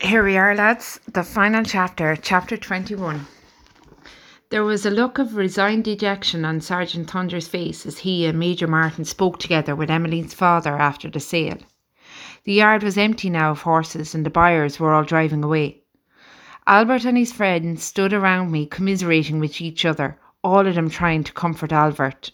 Here we are, lads. The final chapter, chapter 21. There was a look of resigned dejection on Sergeant Thunder's face as he and Major Martin spoke together with Emmeline's father after the sale. The yard was empty now of horses and the buyers were all driving away. Albert and his friends stood around me commiserating with each other, all of them trying to comfort Albert.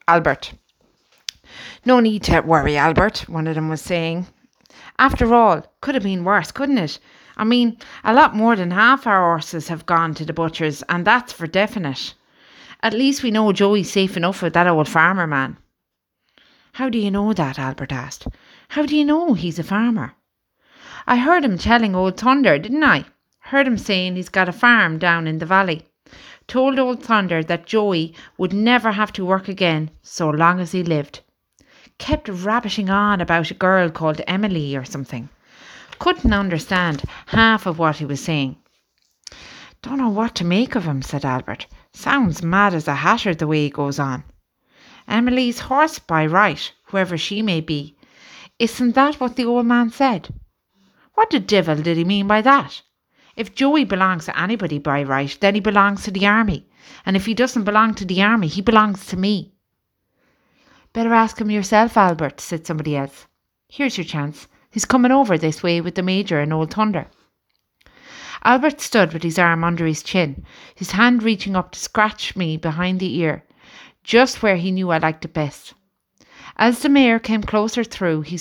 "No need to worry, Albert," one of them was saying. "After all, could have been worse, couldn't it? I mean, a lot more than half our horses have gone to the butchers, and that's for definite. At least we know Joey's safe enough with that old farmer man." "How do you know that?" Albert asked. "How do you know he's a farmer?" "I heard him telling old Thunder, didn't I? Heard him saying he's got a farm down in the valley. Told old Thunder that Joey would never have to work again so long as he lived. Kept rabbishing on about a girl called Emily or something. Couldn't understand half of what he was saying." "Don't know what to make of him," said Albert. "Sounds mad as a hatter the way he goes on. Emily's horse by right, whoever she may be. Isn't that what the old man said? What the devil did he mean by that? If Joey belongs to anybody by right, then he belongs to the army. And if he doesn't belong to the army, he belongs to me." "Better ask him yourself, Albert," said somebody else. "Here's your chance. He's coming over this way with the Major and old Thunder." Albert stood with his arm under his chin, his hand reaching up to scratch me behind the ear, just where he knew I liked it best. As the mare came closer through, he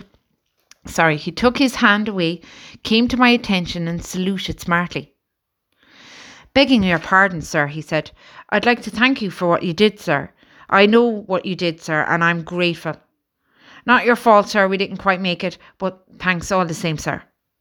took his hand away, came to my attention and saluted smartly. "Begging your pardon, sir," he said. "I'd like to thank you for what you did, sir. I know what you did, sir, and I'm grateful. Not your fault, sir, we didn't quite make it, but thanks all the same, sir."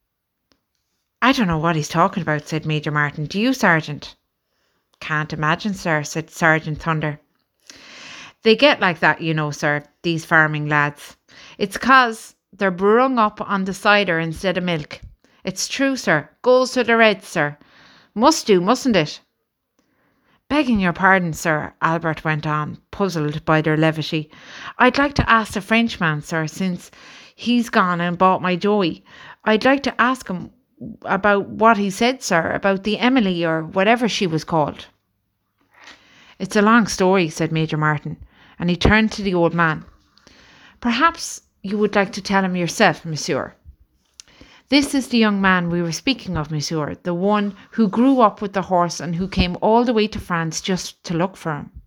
"I don't know what he's talking about," said Major Martin. "Do you, Sergeant?" "Can't imagine, sir," said Sergeant Thunder. "They get like that, you know, sir, these farming lads. It's 'cause they're brung up on the cider instead of milk. It's true, sir. Goes to the Reds, sir. Must do, mustn't it?" "Begging your pardon, sir," Albert went on, puzzled by their levity. "I'd like to ask the Frenchman, sir, since he's gone and bought my Joey. I'd like to ask him about what he said, sir, about the Emily or whatever she was called." "It's a long story," said Major Martin, and he turned to the old man. "Perhaps you would like to tell him yourself, monsieur. This is the young man we were speaking of, monsieur, the one who grew up with the horse and who came all the way to France just to look for him."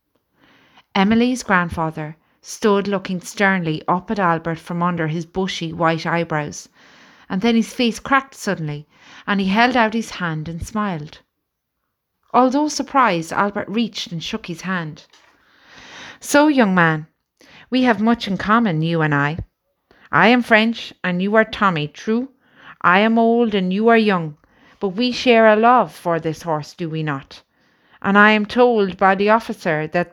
Emily's grandfather stood looking sternly up at Albert from under his bushy white eyebrows, and then his face cracked suddenly, and he held out his hand and smiled. Although surprised, Albert reached and shook his hand. "So, young man, we have much in common, you and I. I am French and you are Tommy, true. I am old and you are young, but we share a love for this horse, do we not? And I am told by the officer that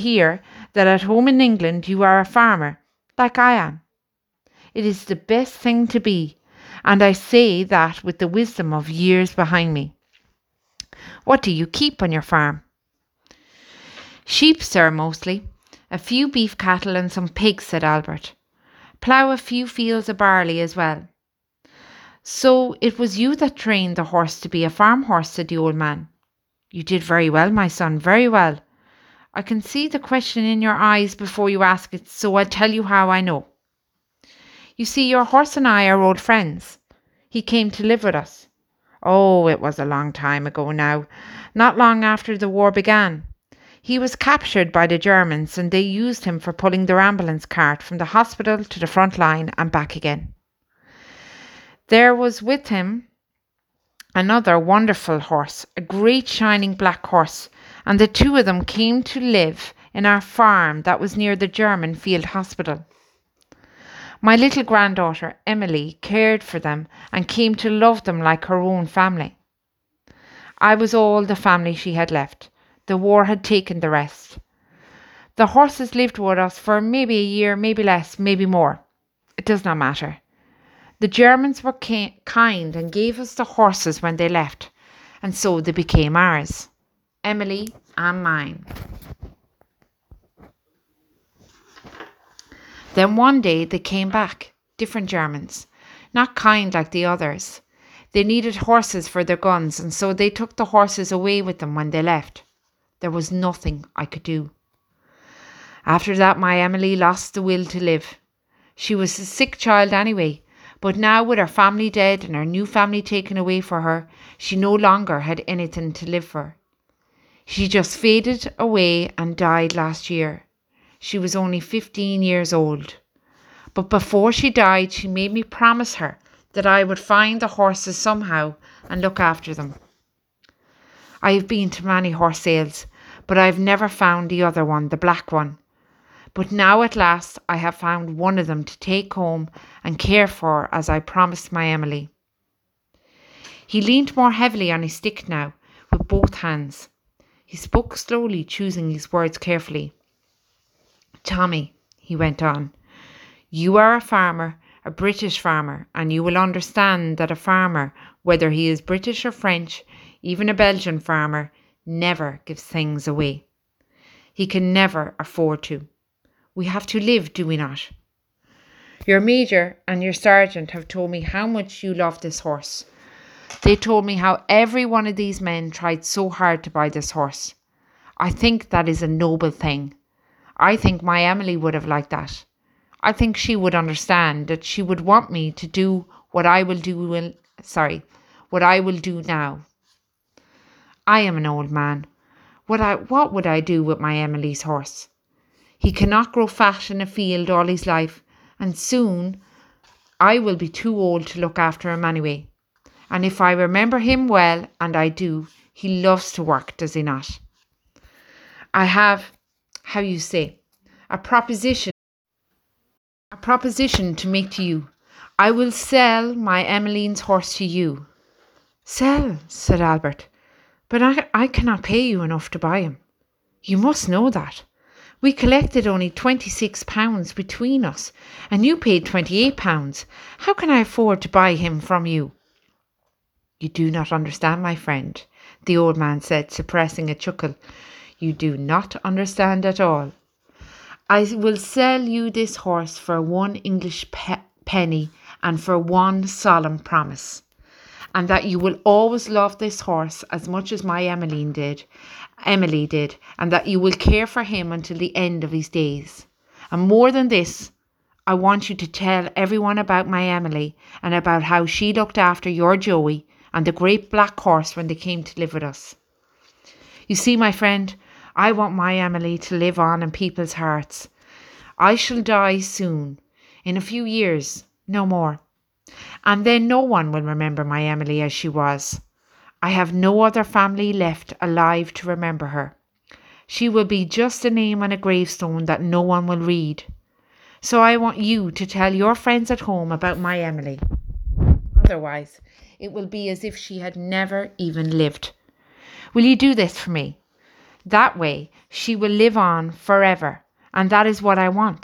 at home in England you are a farmer, like I am. It is the best thing to be, and I say that with the wisdom of years behind me. What do you keep on your farm?" "Sheep, sir, mostly. A few beef cattle and some pigs," said Albert. "Plough a few fields of barley as well." "So it was you that trained the horse to be a farm horse," said the old man. "You did very well, my son, very well. I can see the question in your eyes before you ask it, so I'll tell you how I know. You see, your horse and I are old friends. He came to live with us. Oh, it was a long time ago now, not long after the war began. He was captured by the Germans and they used him for pulling their ambulance cart from the hospital to the front line and back again. There was with him another wonderful horse, a great shining black horse, and the two of them came to live in our farm that was near the German field hospital. My little granddaughter, Emily, cared for them and came to love them like her own family. I was all the family she had left. The war had taken the rest. The horses lived with us for maybe a year, maybe less, maybe more. It does not matter. The Germans were kind and gave us the horses when they left, and so they became ours, Emily and mine. Then one day they came back, different Germans, not kind like the others. They needed horses for their guns, and so they took the horses away with them when they left. There was nothing I could do. After that, my Emily lost the will to live. She was a sick child anyway, but now with her family dead and her new family taken away for her, she no longer had anything to live for. She just faded away and died last year. She was only 15 years old. But before she died, she made me promise her that I would find the horses somehow and look after them. I have been to many horse sales, but I have never found the other one, the black one. But now at last I have found one of them to take home and care for as I promised my Emily. He leaned more heavily on his stick now, with both hands. He spoke slowly, choosing his words carefully. Tommy, he went on, you are a farmer, a British farmer, and you will understand that a farmer, whether he is British or French, even a Belgian farmer, never gives things away. He can never afford to. We have to live, do we not? Your major and your sergeant have told me how much you love this horse. They told me how every one of these men tried so hard to buy this horse. I think that is a noble thing. I think my Emily would have liked that. I think she would understand that she would want me to do what I will do now. I am an old man. What would I do with my Emily's horse? He cannot grow fat in a field all his life, and soon I will be too old to look after him anyway. And if I remember him well, and I do, he loves to work, does he not? I have, a proposition to make to you. I will sell my Emmeline's horse to you. Sell, said Albert, but I cannot pay you enough to buy him. You must know that. We collected only £26 between us, and you paid £28. How can I afford to buy him from you? You do not understand, my friend, the old man said, suppressing a chuckle. You do not understand at all. I will sell you this horse for 1 English penny and for one solemn promise, and that you will always love this horse as much as my Emily did, and that you will care for him until the end of his days. And more than this, I want you to tell everyone about my Emily and about how she looked after your Joey and the great black horse when they came to live with us. You see, my friend, I want my Emily to live on in people's hearts. I shall die soon, in a few years, no more. And then no one will remember my Emily as she was. I have no other family left alive to remember her. She will be just a name on a gravestone that no one will read. So I want you to tell your friends at home about my Emily. Otherwise, it will be as if she had never even lived. Will you do this for me? That way, she will live on forever, and that is what I want.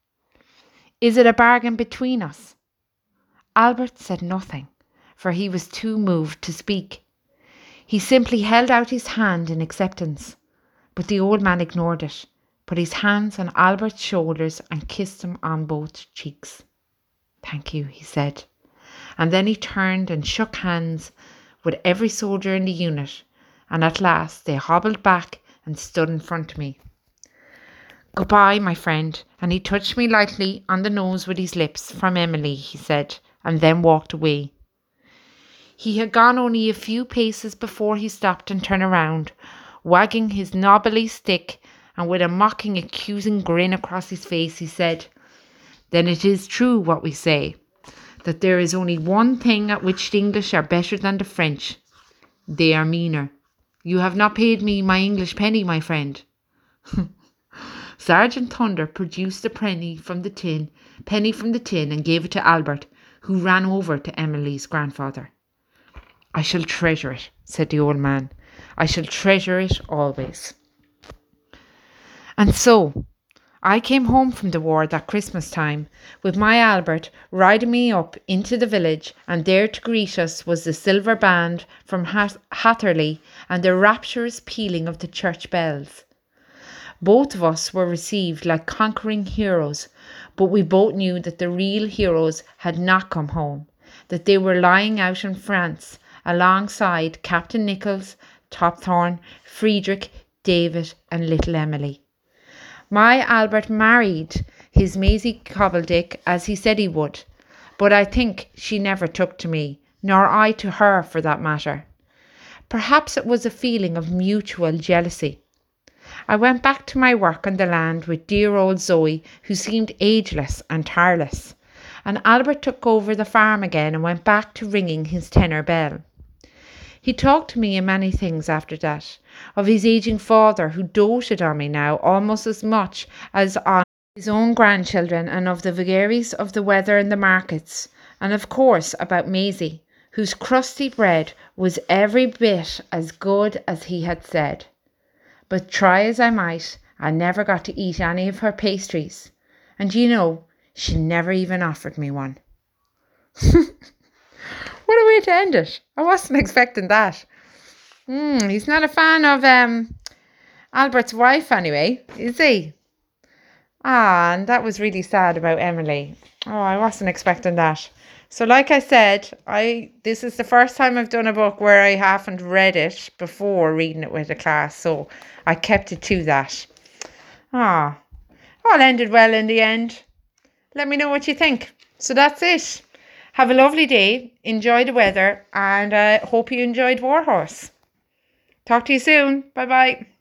Is it a bargain between us? Albert said nothing, for he was too moved to speak. He simply held out his hand in acceptance, but the old man ignored it, put his hands on Albert's shoulders and kissed him on both cheeks. Thank you, he said, and then he turned and shook hands with every soldier in the unit, and at last they hobbled back and stood in front of me. Goodbye, my friend, and he touched me lightly on the nose with his lips. From Emily, he said, and then walked away. He had gone only a few paces before he stopped and turned around, wagging his knobbly stick, and with a mocking, accusing grin across his face, he said, Then it is true what we say, that there is only one thing at which the English are better than the French. They are meaner. You have not paid me my English penny, my friend. Sergeant Thunder produced the penny from the tin and gave it to Albert, who ran over to Emily's grandfather. I shall treasure it, said the old man. I shall treasure it always. And so, I came home from the war that Christmas time, with my Albert riding me up into the village, and there to greet us was the silver band from Hatherley and the rapturous pealing of the church bells. Both of us were received like conquering heroes, but we both knew that the real heroes had not come home, that they were lying out in France alongside Captain Nichols, Topthorne, Friedrich, David, and little Emily. My Albert married his Maisie Cobbledick as he said he would, but I think she never took to me, nor I to her for that matter. Perhaps it was a feeling of mutual jealousy. I went back to my work on the land with dear old Zoe, who seemed ageless and tireless, and Albert took over the farm again and went back to ringing his tenor bell. He talked to me of many things after that, of his ageing father who doted on me now almost as much as on his own grandchildren, and of the vagaries of the weather and the markets, and of course about Maisie, whose crusty bread was every bit as good as he had said. But try as I might, I never got to eat any of her pastries, and she never even offered me one. What a way to end it. I wasn't expecting that. He's not a fan of Albert's wife anyway, is he? And that was really sad about Emily. Oh, I wasn't expecting that. So like I said, this is the first time I've done a book where I haven't read it before reading it with a class, so I kept it to that. All ended well in the end. Let me know what you think. So that's it. Have a lovely day, enjoy the weather, and I hope you enjoyed Warhorse. Talk to you soon. Bye bye.